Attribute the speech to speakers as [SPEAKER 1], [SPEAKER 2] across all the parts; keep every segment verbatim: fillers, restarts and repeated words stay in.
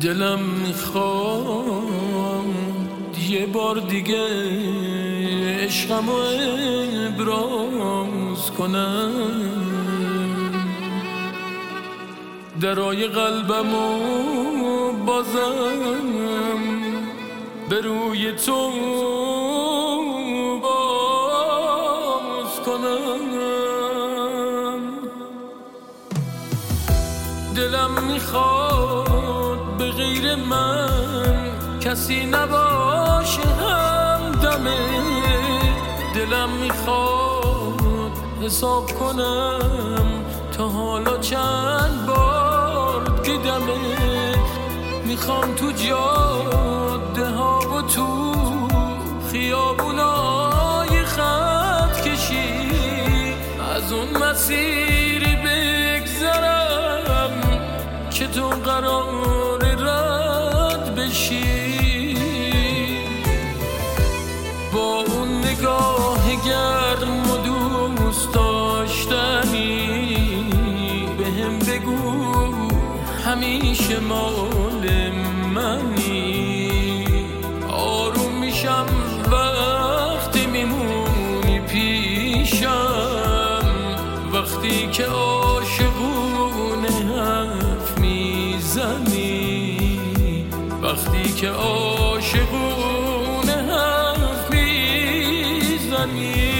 [SPEAKER 1] دلم میخواد یه بار دیگه عشقمو ابراز کنم، درای قلبمو بازم به روی تو باز کنم. دلم میخواد به غیر من کسی نباشه همدمه، دلم میخواد حساب کنم تا حالا چند بار دیدمه. میخوام تو جاده ها و تو خیابونای خط کشی از اون مسیری بگذرم که تو قرار رد بشی. با اون نگاه گرم و دوست داشتنی بهم بگو همیشه مال منی. آروم میشم وقتی میمونی پیشم، وقتی که عاشقونه حرف میزنی، وقتی که عاشقونه حرف میزنی.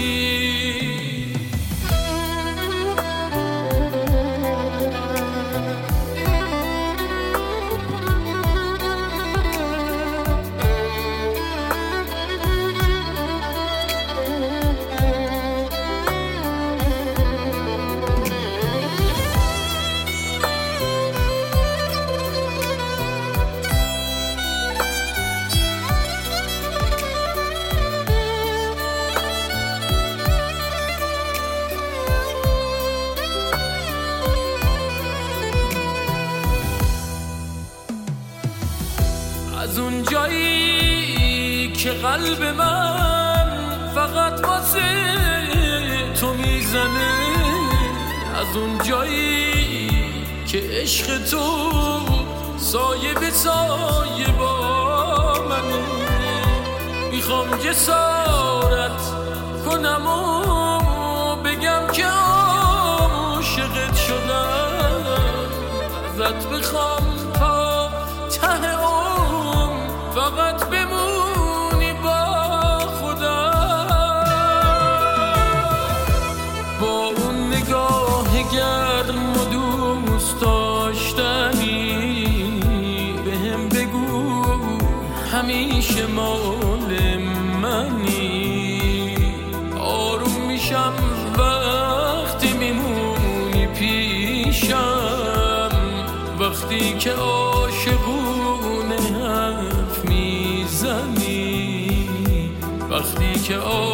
[SPEAKER 1] از اون جایی که قلب من فقط واسه تو میزنه، از اون جایی که عشق تو سایه به سایه با منه، میخوام جسارت کنم و بگم که عاشقت شدم، ازت بخوام تا ته فقط بمونی با خودم. با اون نگاه گرم و دوست داشتنی بهم بگو همیشه مال منی. آروم میشم وقتی میمونی پیشم، وقتی که عاشقونه حرف میزنی، وقتی که